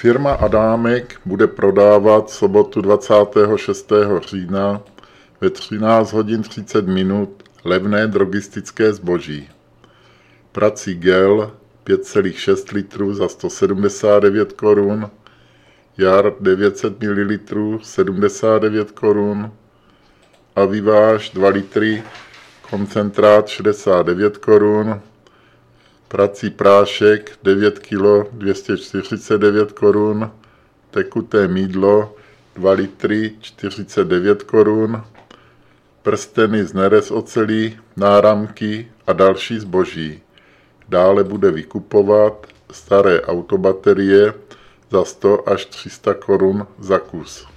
Firma Adámek bude prodávat sobotu 26. října ve 13 hodin 30 minut levné drogistické zboží. Prací gel 5,6 litrů za 179 korun, jar 900 ml 79 korun, Aviváž 2 litry, koncentrát 69 korun, prací prášek 9 kg 249 korun, tekuté mýdlo 2 litry 49 korun, prsteny z nerez ocelí, náramky a další zboží. Dále bude vykupovat staré autobaterie za 100 až 300 korun za kus.